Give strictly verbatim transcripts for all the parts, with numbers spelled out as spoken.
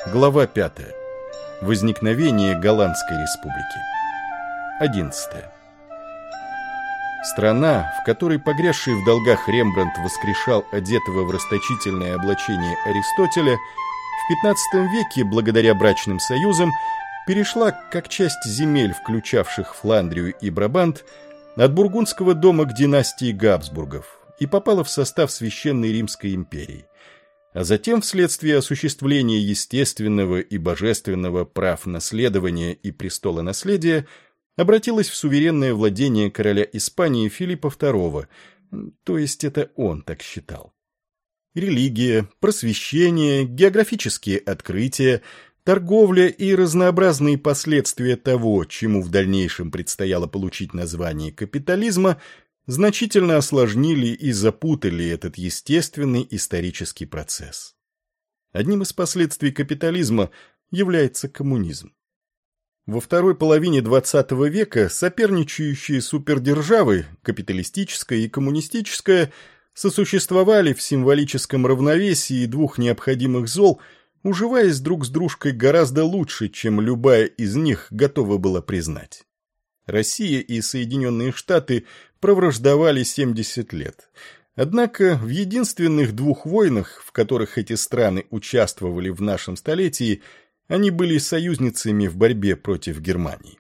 Глава пятая. Возникновение Голландской республики. одиннадцатое. Страна, в которой погрязший в долгах Рембрандт воскрешал одетого в расточительное облачение Аристотеля, в пятнадцатом веке, благодаря брачным союзам, перешла, как часть земель, включавших Фландрию и Брабант, от бургундского дома к династии Габсбургов и попала в состав Священной Римской империи, а затем, вследствие осуществления естественного и божественного прав наследования и престола наследия, обратилась в суверенное владение короля Испании Филиппа второго, то есть это он так считал. Религия, просвещение, географические открытия, торговля и разнообразные последствия того, чему в дальнейшем предстояло получить название капитализма, значительно осложнили и запутали этот естественный исторический процесс. Одним из последствий капитализма является коммунизм. Во второй половине двадцатого века соперничающие супердержавы, капиталистическая и коммунистическая, сосуществовали в символическом равновесии двух необходимых зол, уживаясь друг с дружкой гораздо лучше, чем любая из них готова была признать. Россия и Соединенные Штаты провраждовали семьдесят лет. Однако в единственных двух войнах, в которых эти страны участвовали в нашем столетии, они были союзницами в борьбе против Германии.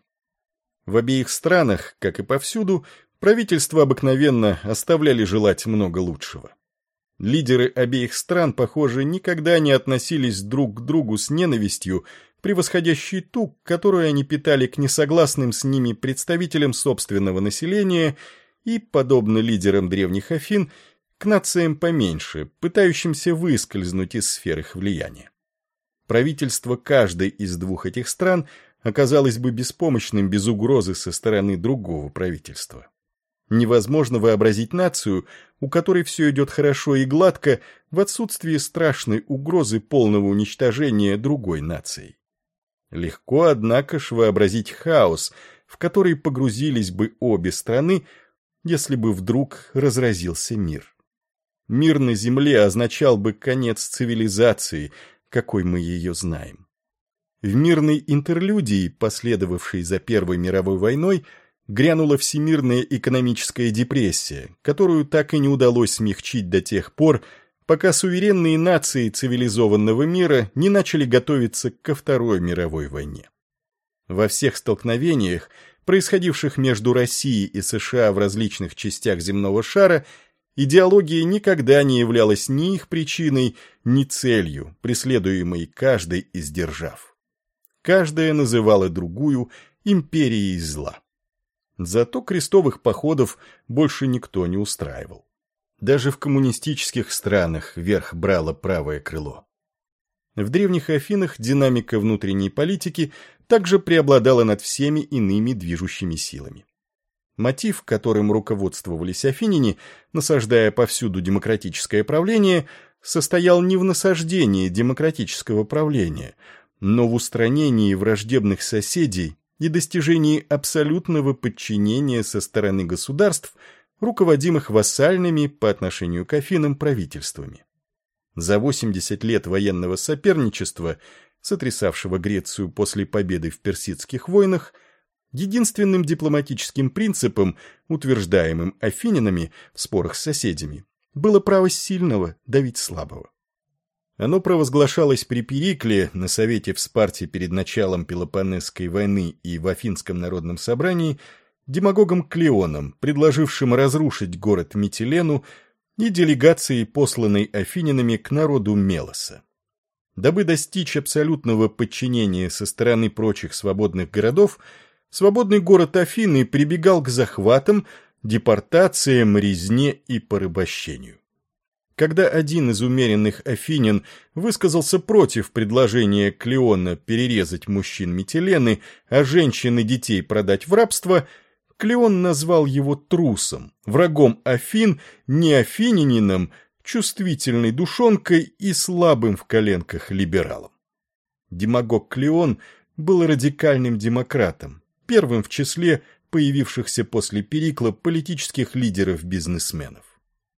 В обеих странах, как и повсюду, правительства обыкновенно оставляли желать много лучшего. Лидеры обеих стран, похоже, никогда не относились друг к другу с ненавистью, превосходящей ту, которую они питали к несогласным с ними представителям собственного населения и, подобно лидерам древних Афин, к нациям поменьше, пытающимся выскользнуть из сфер их влияния. Правительство каждой из двух этих стран оказалось бы беспомощным без угрозы со стороны другого правительства. Невозможно вообразить нацию, у которой все идет хорошо и гладко, в отсутствии страшной угрозы полного уничтожения другой нацией. Легко, однако ж, вообразить хаос, в который погрузились бы обе страны, если бы вдруг разразился мир. Мир на земле означал бы конец цивилизации, какой мы ее знаем. В мирной интерлюдии, последовавшей за Первой мировой войной, грянула всемирная экономическая депрессия, которую так и не удалось смягчить до тех пор, пока суверенные нации цивилизованного мира не начали готовиться ко Второй мировой войне. Во всех столкновениях, происходивших между Россией и США в различных частях земного шара, идеология никогда не являлась ни их причиной, ни целью, преследуемой каждой из держав. Каждая называла другую империей зла. Зато крестовых походов больше никто не устраивал. Даже в коммунистических странах верх брало правое крыло. В древних Афинах динамика внутренней политики также преобладала над всеми иными движущими силами. Мотив, которым руководствовались афиняне, насаждая повсюду демократическое правление, состоял не в насаждении демократического правления, но в устранении враждебных соседей и достижении абсолютного подчинения со стороны государств, руководимых вассальными по отношению к Афинам правительствами. За восемьдесят лет военного соперничества, сотрясавшего Грецию после победы в персидских войнах, единственным дипломатическим принципом, утверждаемым афинянами в спорах с соседями, было право сильного давить слабого. Оно провозглашалось при Перикле на совете в Спарте перед началом Пелопоннесской войны и в Афинском народном собрании демагогом Клеоном, предложившим разрушить город Митилену, и делегацией, посланной афинянами к народу Мелоса. Дабы достичь абсолютного подчинения со стороны прочих свободных городов, свободный город Афины прибегал к захватам, депортациям, резне и порабощению. Когда один из умеренных афинян высказался против предложения Клеона перерезать мужчин Митилены, а женщин и детей продать в рабство, Клеон назвал его трусом, врагом Афин, не афинянином, чувствительной душонкой и слабым в коленках либералом. Демагог Клеон был радикальным демократом, первым в числе появившихся после Перикла политических лидеров-бизнесменов.